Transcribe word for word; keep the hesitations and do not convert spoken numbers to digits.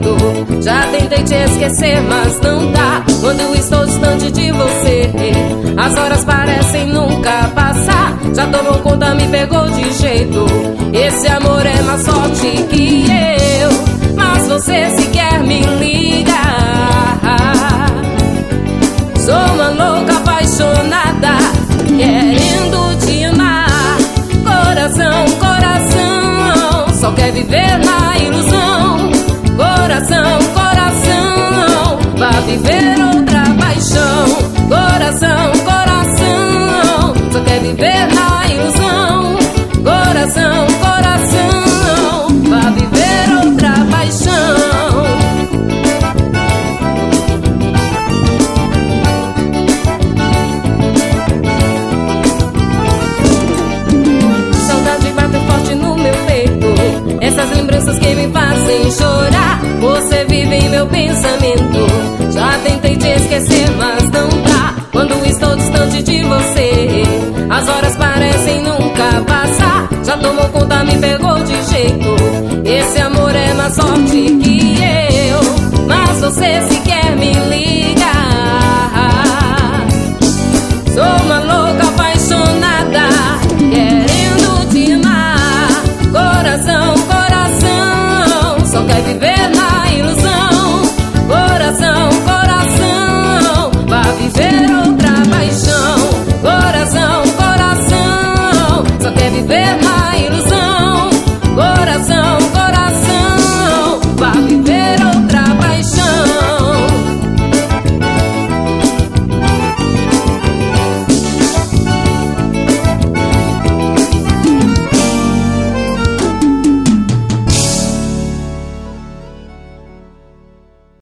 jeito. Já tentei te esquecer, mas não dá. Quando estou distante de você, as horas parecem nunca passar. Já tomou conta, me pegou de jeito. Esse amor é mais forte que eu, mas você sequer me liga. Sou uma louca apaixonada, querendo te amar. Coração, coração, só quer viver na ilusão. Coração, coração, vá viver outra paixão. Coração, coração, só quer viver na ilusão. Coração, coração, vá viver outra paixão. Saudade bate forte no meu peito, essas lembranças que me fazem chorar. Você vive em meu pensamento. Já tentei te esquecer, mas não dá. Quando estou distante de você, as horas parecem nunca passar. Já tomou conta, me pegou de jeito. Esse amor é mais forte que eu, mas você